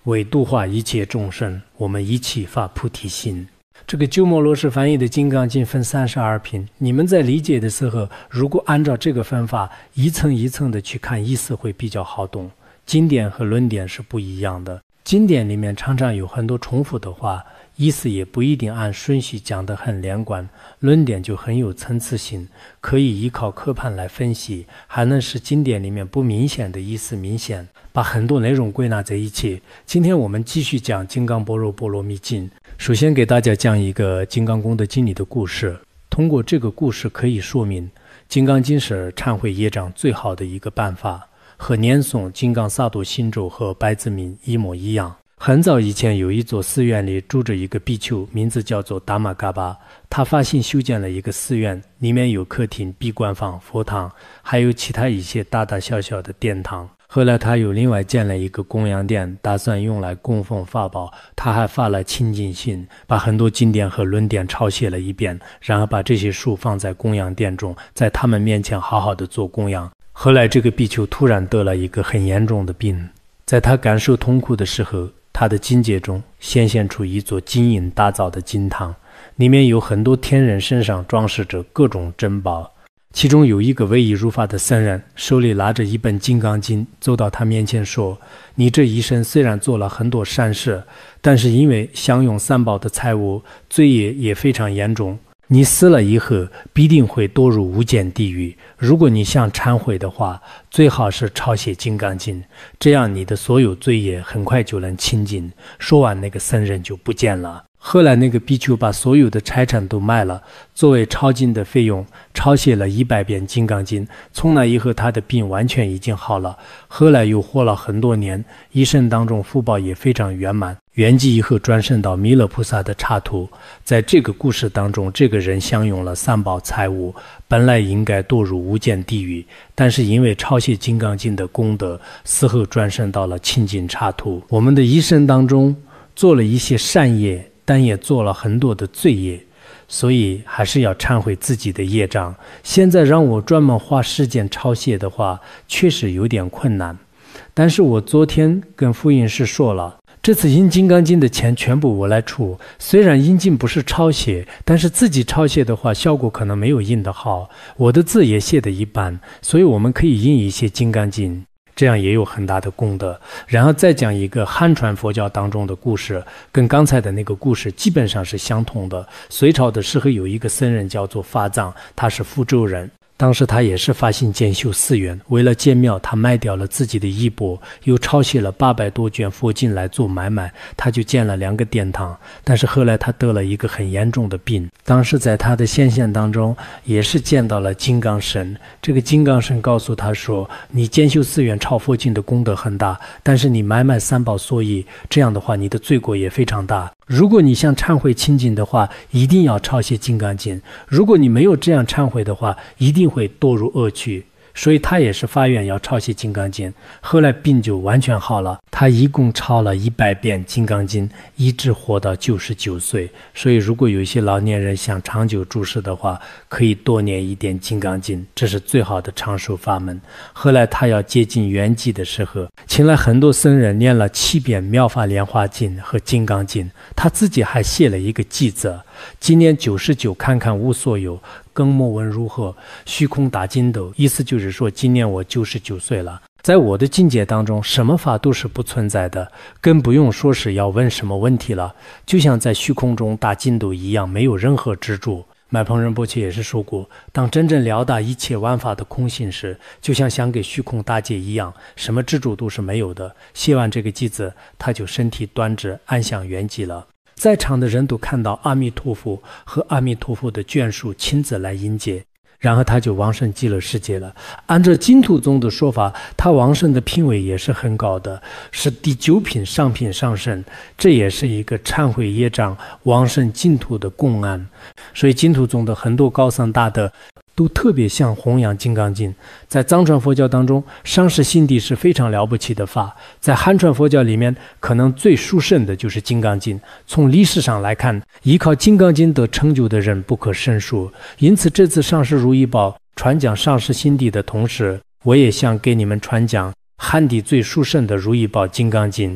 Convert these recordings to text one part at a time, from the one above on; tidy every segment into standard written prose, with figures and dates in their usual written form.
为度化一切众生，我们一起发菩提心。这个鸠摩罗什翻译的《金刚经》分32品，你们在理解的时候，如果按照这个分法一层一层的去看，意思会比较好懂。经典和论点是不一样的，经典里面常常有很多重复的话，意思也不一定按顺序讲得很连贯，论点就很有层次性，可以依靠科判来分析，还能使经典里面不明显的意思明显，把很多内容归纳在一起。今天我们继续讲《金刚般若波罗蜜经》，首先给大家讲一个金刚功德经里的故事。通过这个故事可以说明，金刚经是忏悔业障最好的一个办法，和念诵金刚萨埵心咒和百字明一模一样。很早以前，有一座寺院里住着一个比丘，名字叫做达玛嘎巴。他发心修建了一个寺院，里面有客厅、闭关房、佛堂，还有其他一些大大小小的殿堂。后来他又另外建了一个供养殿，打算用来供奉法宝。他还发了清净心，把很多经典和论点抄写了一遍，然后把这些书放在供养殿中，在他们面前好好的做供养。后来这个比丘突然得了一个很严重的病，在他感受痛苦的时候，他的境界中显现出一座金银打造的金堂，里面有很多天人身上装饰着各种珍宝。其中有一个唯一如法的僧人，手里拿着一本金刚经，走到他面前说：你这一生虽然做了很多善事，但是因为享用三宝的财物，罪业也非常严重，你死了以后必定会堕入无间地狱。如果你想忏悔的话，最好是抄写金刚经，这样你的所有罪业很快就能清净。说完，那个僧人就不见了。后来那个比丘把所有的财产都卖了，作为抄经的费用，抄写了100遍金刚经。从那以后，他的病完全已经好了。后来又活了很多年，一生当中福报也非常圆满。圆寂以后转生到弥勒菩萨的刹土。在这个故事当中，这个人享用了三宝财物，本来应该堕入无间地狱，但是因为抄写金刚经的功德，死后转生到了清净刹土。我们的一生当中做了一些善业，但也做了很多的罪业，所以还是要忏悔自己的业障。现在让我专门花时间抄写的话，确实有点困难。但是我昨天跟复印师说了，这次印金刚经的钱全部我来出。虽然印经不是抄写，但是自己抄写的话，效果可能没有印得好，我的字也写得一般，所以我们可以印一些金刚经，这样也有很大的功德。然后再讲一个汉传佛教当中的故事，跟刚才的那个故事基本上是相同的。隋朝的时候有一个僧人叫做法藏，他是福州人。当时他也是发心建修寺院，为了建庙，他卖掉了自己的衣钵，又抄写了800多卷佛经来做买卖，他就建了2个殿堂。但是后来他得了一个很严重的病，当时在他的显现当中也是见到了金刚神。这个金刚神告诉他说，你建修寺院抄佛经的功德很大，但是你买卖三宝所依，这样的话你的罪过也非常大。如果你想忏悔清净的话，一定要抄写金刚经，如果你没有这样忏悔的话，一定会堕入恶趣。所以他也是发愿要抄写金刚经，后来病就完全好了。他一共抄了100遍金刚经，一直活到99岁。所以如果有一些老年人想长久住世的话，可以多念一点金刚经，这是最好的长寿法门。后来他要接近圆寂的时候，请来很多僧人念了7遍妙法莲华经和金刚经，他自己还写了一个偈子：今年99，看看无所有，更莫问如何，虚空大筋斗。意思就是说，今年我99岁了，在我的境界当中，什么法都是不存在的，更不用说是要问什么问题了。就像在虚空中大筋斗一样，没有任何执着。麦彭仁波切也是说过，当真正了达一切万法的空性时，就像想给虚空大界一样，什么执着都是没有的。写完这个偈子，他就身体端直，安详圆寂了。在场的人都看到阿弥陀佛和阿弥陀佛的眷属亲自来迎接，然后他就往生极乐世界了。按照净土宗的说法，他往生的品位也是很高的，是第9品上品上生，这也是一个忏悔业障往生净土的公案。所以净土宗的很多高僧大德都特别想弘扬金刚经。在藏传佛教当中，上师心地是非常了不起的法。在汉传佛教里面，可能最殊胜的就是金刚经。从历史上来看，依靠金刚经得成就的人不可胜数。因此这次上师如意宝传讲上师心地的同时，我也想给你们传讲汉地最殊胜的如意宝金刚经。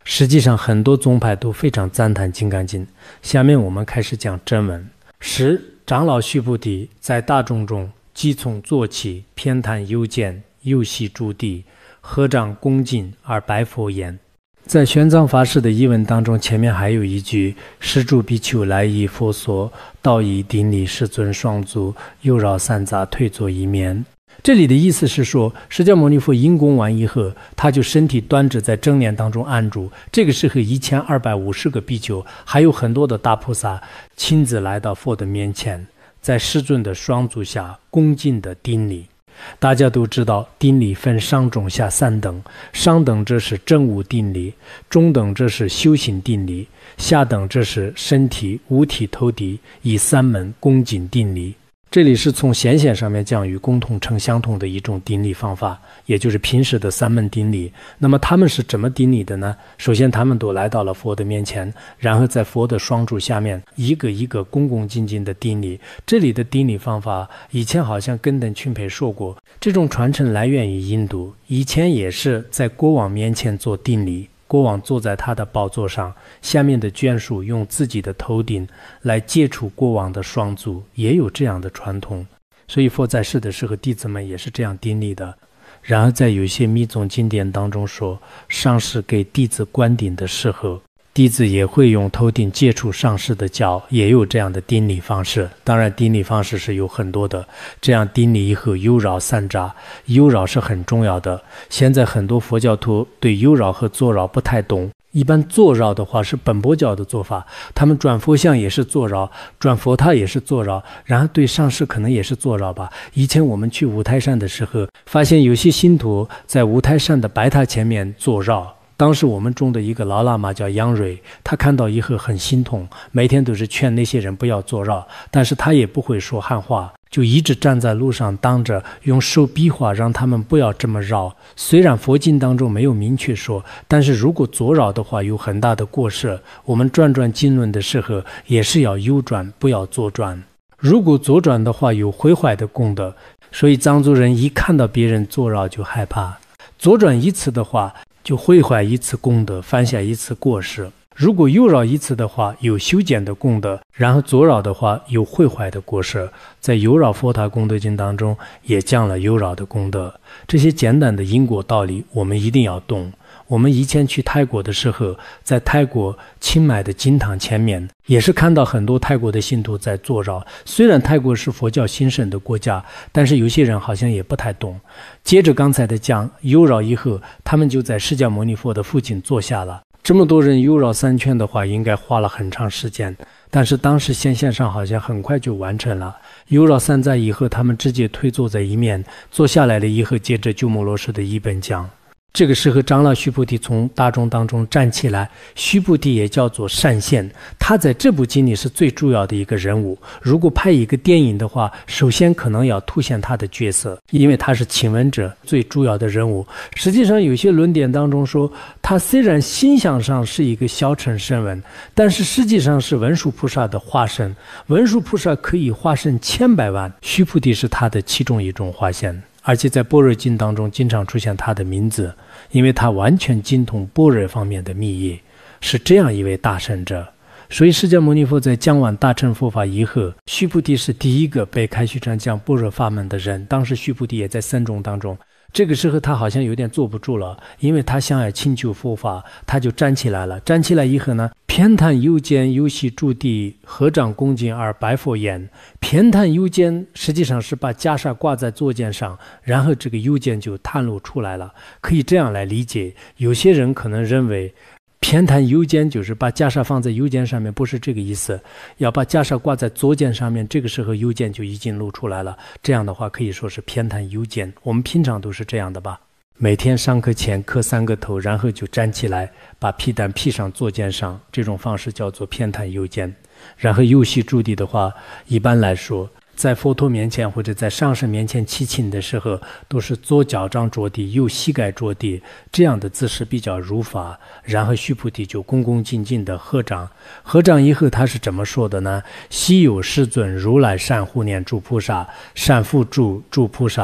实际上很多宗派都非常赞叹《金刚经》。下面我们开始讲真文。十、长老须菩提在大众中即从坐起，偏袒幽见，右膝诸地，合掌恭敬而白佛言。在玄奘法师的译文当中，前面还有一句：施诸比丘来诣佛所，道以顶礼世尊双足，右绕三匝，退坐一面。这里的意思是说，释迦牟尼佛因供完以后，他就身体端直在正念当中安住。这个时候1250个比丘，还有很多的大菩萨亲自来到佛的面前，在世尊的双足下恭敬的顶礼。大家都知道，顶礼分上中下三等，上等这是正悟顶礼，中等这是修行顶礼，下等这是身体五体投地，以三门恭敬顶礼。这里是从显显上面讲与共同称相同的一种顶礼方法，也就是平时的三门顶礼。那么他们是怎么顶礼的呢？首先他们都来到了佛的面前，然后在佛的双足下面一个一个恭恭敬敬的顶礼。这里的顶礼方法以前好像根等群培说过，这种传承来源于印度，以前也是在国王面前做顶礼。国王坐在他的宝座上，下面的眷属用自己的头顶来接触国王的双足，也有这样的传统。所以佛在世的时候，弟子们也是这样顶礼的。然而在有些密宗经典当中说，上师给弟子灌顶的时候，弟子也会用头顶接触上师的脚，也有这样的顶礼方式。当然顶礼方式是有很多的，这样顶礼以后右绕三匝，右绕是很重要的。现在很多佛教徒对右绕和左绕不太懂，一般左绕的话是本钵教的做法，他们转佛像也是左绕，转佛塔也是左绕，然后对上师可能也是左绕吧。以前我们去五台山的时候，发现有些信徒在五台山的白塔前面左绕。当时我们中的一个老喇嘛叫杨蕊，他看到以后很心痛，每天都是劝那些人不要左绕，但是他也不会说汉话，就一直站在路上当着，用手比划让他们不要这么绕。虽然佛经当中没有明确说，但是如果左绕的话有很大的过失，我们转经轮的时候也是要右转，不要左转。如果左转的话有毁坏的功德，所以藏族人一看到别人左绕就害怕，左转一次的话就毁坏一次功德，犯下一次过失。如果右绕一次的话，有修剪的功德；然后左绕的话，有毁坏的过失。在《右绕佛塔功德经》当中，也讲了右绕的功德。这些简单的因果道理，我们一定要懂。我们以前去泰国的时候，在泰国清迈的金堂前面，也是看到很多泰国的信徒在坐绕。虽然泰国是佛教兴盛的国家，但是有些人好像也不太懂。接着刚才的讲，右绕以后，他们就在释迦牟尼佛的附近坐下了。这么多人右绕三圈的话，应该花了很长时间，但是当时显现上好像很快就完成了。右绕三匝以后，他们直接退坐在一面，坐下来了以后，接着鸠摩罗什的译本讲。这个时候长老须菩提从大众当中站起来，须菩提也叫做善现，他在这部经里是最主要的一个人物。如果拍一个电影的话，首先可能要凸显他的角色，因为他是请闻者最主要的人物。实际上有些论点当中说，他虽然形象上是一个小乘声闻，但是实际上是文殊菩萨的化身。文殊菩萨可以化身千百万，须菩提是他的其中一种化身。而且在般若经当中经常出现他的名字，因为他完全精通般若方面的密意，是这样一位大圣者。所以释迦牟尼佛在讲完大乘佛法以后，须菩提是第一个被开须传讲般若法门的人。当时须菩提也在僧众当中，这个时候他好像有点坐不住了，因为他想要请求佛法，他就站起来了。站起来以后呢，偏袒右肩，右膝诸地，合掌恭敬而白佛言。偏袒右肩实际上是把袈裟挂在左肩上，然后这个右肩就袒露出来了，可以这样来理解。有些人可能认为偏袒右肩就是把袈裟放在右肩上面，不是这个意思，要把袈裟挂在左肩上面，这个时候右肩就已经露出来了。这样的话可以说是偏袒右肩，我们平常都是这样的吧。每天上课前磕3个头，然后就站起来，把披单披上左肩上，这种方式叫做偏袒右肩。然后右膝诸地的话，一般来说在佛陀面前或者在上师面前祈请的时候，都是左脚掌着地，右膝盖着地，这样的姿势比较如法。然后须菩提就恭恭敬敬的合掌。合掌以后他是怎么说的呢？昔有世尊如来善护念诸菩萨，善护诸菩萨，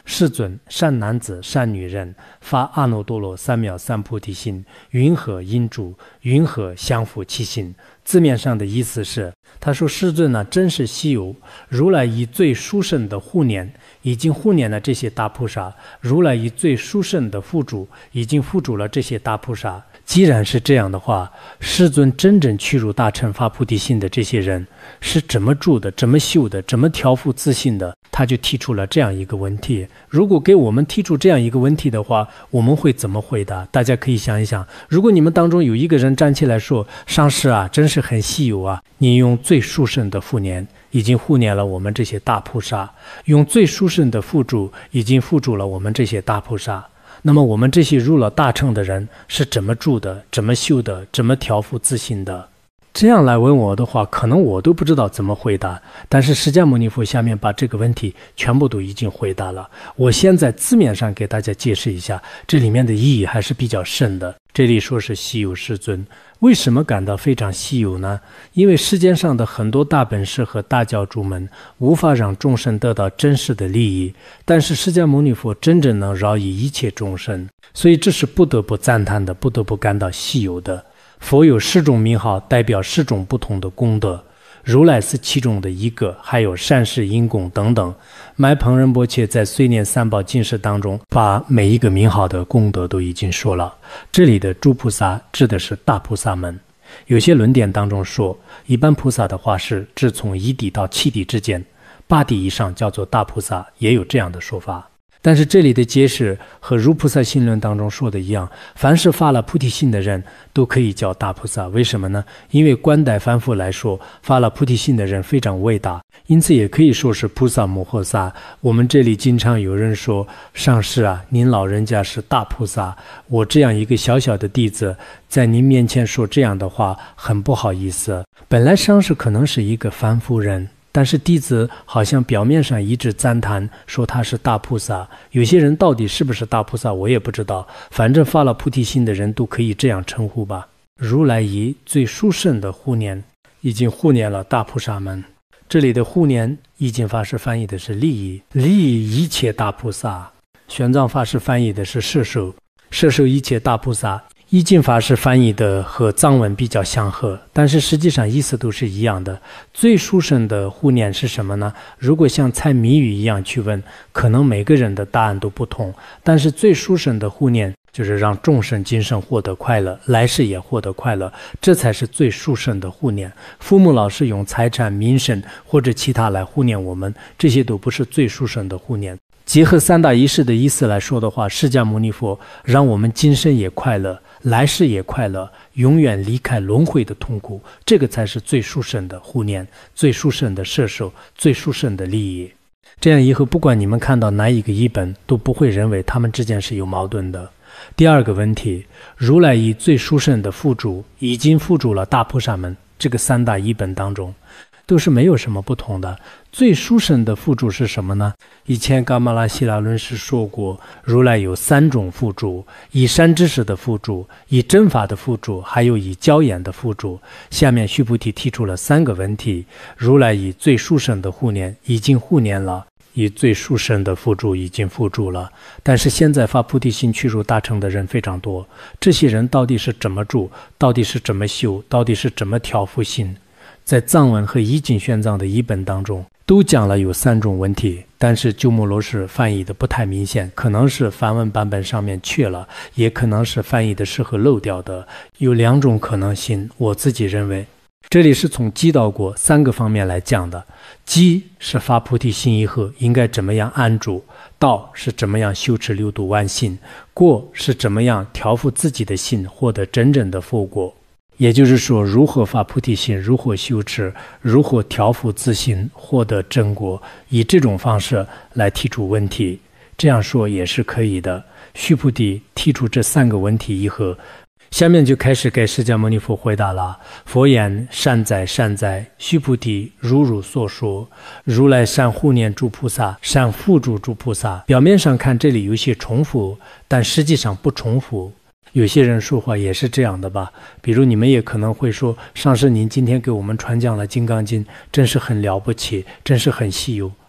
世尊，善男子、善女人，发阿耨多罗三藐三菩提心，云何因住？云何降伏其心？字面上的意思是，他说世尊呢，真是稀有。如来以最殊胜的护念，已经护念了这些大菩萨；如来以最殊胜的护主，已经护主了这些大菩萨。既然是这样的话，世尊真正去入大乘发菩提心的这些人是怎么住的、怎么修的、怎么调伏自信的？他就提出了这样一个问题。如果给我们提出这样一个问题的话，我们会怎么回答？大家可以想一想，如果你们当中有一个人站起来说，上师啊，真是很稀有啊，你用最殊胜的护念已经护念了我们这些大菩萨，用最殊胜的护助已经护助了我们这些大菩萨，那么我们这些入了大乘的人是怎么住的、怎么修的、怎么调伏自信的？这样来问我的话，可能我都不知道怎么回答。但是释迦牟尼佛下面把这个问题全部都已经回答了。我先在字面上给大家解释一下，这里面的意义还是比较深的。这里说是稀有世尊，为什么感到非常稀有呢？因为世间上的很多大本师和大教主们无法让众生得到真实的利益，但是释迦牟尼佛真正能饶益一切众生，所以这是不得不赞叹的，不得不感到稀有的。佛有10种名号，代表10种不同的功德，如来是其中的一个，还有善事因功等等。麦彭仁波切在碎念三宝经释当中，把每一个名号的功德都已经说了。这里的诸菩萨指的是大菩萨们。有些论点当中说，一般菩萨的话是指从1地到7地之间，8地以上叫做大菩萨，也有这样的说法。但是这里的解释和如菩萨心论当中说的一样，凡是发了菩提心的人都可以叫大菩萨。为什么呢？因为观待凡夫来说，发了菩提心的人非常伟大，因此也可以说是菩萨摩诃萨。我们这里经常有人说，上师啊，您老人家是大菩萨，我这样一个小小的弟子在您面前说这样的话很不好意思。本来上师可能是一个凡夫人，但是弟子好像表面上一直赞叹说他是大菩萨，有些人到底是不是大菩萨我也不知道，反正发了菩提心的人都可以这样称呼吧。如来以最殊胜的护念已经护念了大菩萨们。这里的护念义净法师翻译的是利益，利益一切大菩萨。玄奘法师翻译的是摄受，摄受一切大菩萨。义净法师翻译的和藏文比较相合，但是实际上意思都是一样的。最殊胜的护念是什么呢？如果像猜谜语一样去问，可能每个人的答案都不同，但是最殊胜的护念就是让众生今生获得快乐，来世也获得快乐，这才是最殊胜的护念。父母老是用财产、名声或者其他来护念我们，这些都不是最殊胜的护念。结合三大仪式的意思来说的话，释迦牟尼佛让我们今生也快乐，来世也快乐，永远离开轮回的痛苦，这个才是最殊胜的护念，最殊胜的摄受，最殊胜的利益。这样以后不管你们看到哪一个译本，都不会认为他们之间是有矛盾的。第二个问题，如来以最殊胜的付诸已经付诸了大菩萨们，这个三大译本当中都是没有什么不同的。最殊胜的付诸是什么呢？以前噶玛拉希拉论师说过，如来有3种付诸，以善知识的付诸，以真法的付诸，还有以教言的付诸。下面须菩提提出了3个问题，如来以最殊胜的护念已经护念了，以最殊胜的付诸已经付诸了，但是现在发菩提心去入大乘的人非常多，这些人到底是怎么住，到底是怎么修，到底是怎么调伏心？在藏文和义净玄奘的译本当中都讲了有3种问题，但是鸠摩罗什翻译的不太明显，可能是梵文版本上面去了，也可能是翻译的时候漏掉的，有2种可能性。我自己认为这里是从基到果3个方面来讲的。基是发菩提心以后应该怎么样安住，道是怎么样修持六度万行，果是怎么样调伏自己的心，获得真正的佛果。也就是说，如何发菩提心，如何修持，如何调伏自心，获得真果，以这种方式来提出问题，这样说也是可以的。须菩提提出这3个问题以后，下面就开始给释迦牟尼佛回答了。佛言：善哉善哉，须菩提，如所说，如来善护念诸菩萨，善护助诸菩萨。表面上看这里有些重复，但实际上不重复。有些人说话也是这样的吧，比如你们也可能会说，上师您今天给我们传讲了《金刚经》，真是很了不起，真是很稀有。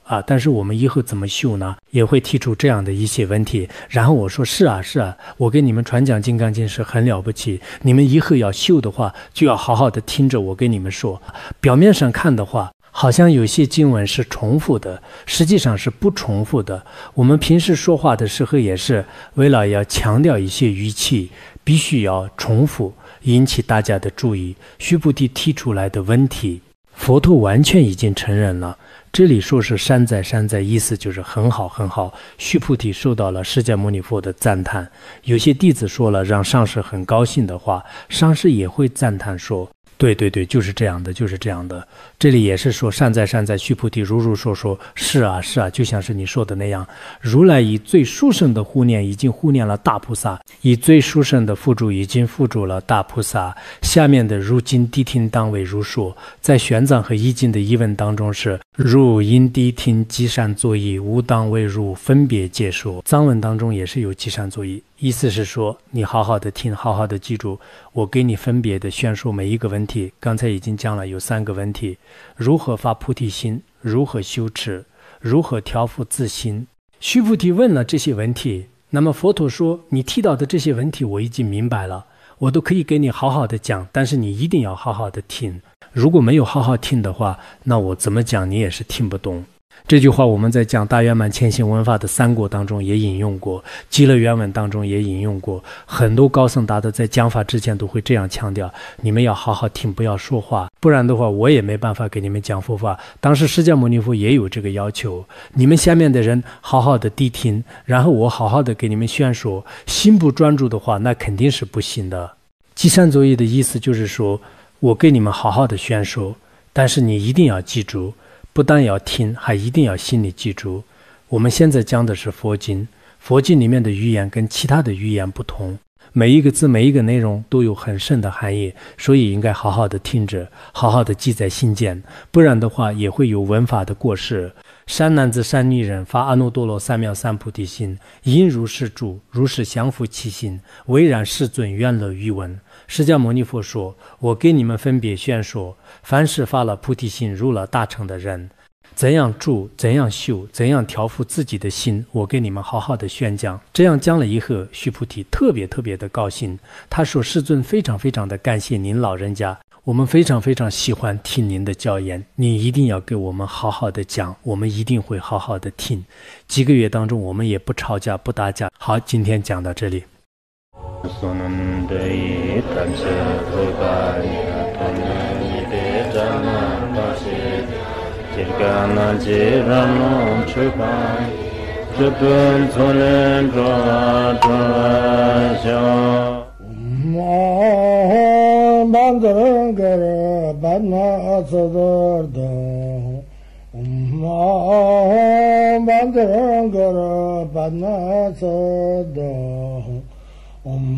啊，但是我们以后怎么修呢？也会提出这样的一些问题。然后我说是啊，我给你们传讲《金刚经》是很了不起，你们以后要修的话，就要好好的听着我跟你们说。表面上看的话，好像有些经文是重复的，实际上是不重复的。我们平时说话的时候也是为了要强调一些语气，必须要重复，引起大家的注意。须菩提提出来的问题，佛陀完全已经承认了。这里说是山在，意思就是很好很好。须菩提受到了释迦牟尼佛的赞叹。有些弟子说了让上师很高兴的话，上师也会赞叹说，对，就是这样的，就是这样的。这里也是说善在，须菩提如说，是啊，就像是你说的那样。如来以最殊胜的护念已经护念了大菩萨，以最殊胜的付诸已经付诸了大菩萨。下面的如今谛听当为如说，在玄奘和易经的译文当中是如因谛听积善作意，无当为如分别解说。藏文当中也是有积善作意，意思是说你好好的听，好好的记住，我给你分别的宣说每一个问题。刚才已经讲了有3个问题：如何发菩提心，如何修持，如何调伏自心。须菩提问了这些问题，那么佛陀说，你提到的这些问题我已经明白了，我都可以给你好好的讲，但是你一定要好好的听。如果没有好好听的话，那我怎么讲你也是听不懂。这句话我们在讲大圆满前行文法的三国当中也引用过，极乐原文当中也引用过。很多高僧大德在讲法之前都会这样强调，你们要好好听，不要说话，不然的话我也没办法给你们讲佛法。当时释迦牟尼佛也有这个要求，你们下面的人好好的谛听，然后我好好的给你们宣说，心不专注的话那肯定是不行的。积善作意的意思就是说，我给你们好好的宣说，但是你一定要记住，不但要听，还一定要心里记住。我们现在讲的是佛经，佛经里面的语言跟其他的语言不同，每一个字每一个内容都有很深的含义，所以应该好好的听着，好好的记在心间，不然的话也会有文法的过失。善男子善女人发阿耨多罗三藐三菩提心，因如是住，如是降伏其心，唯然世尊愿乐于闻。释迦牟尼佛说，我给你们分别宣说，凡是发了菩提心入了大乘的人，怎样住，怎样修，怎样调伏自己的心，我给你们好好的宣讲。这样讲了以后，须菩提特别的高兴。他说，世尊非常的感谢您老人家，我们非常喜欢听您的教言，你一定要给我们好好的讲，我们一定会好好的听。几个月当中我们也不吵架不打架。好，今天讲到这里。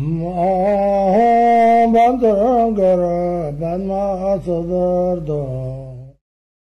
Bandara Bandara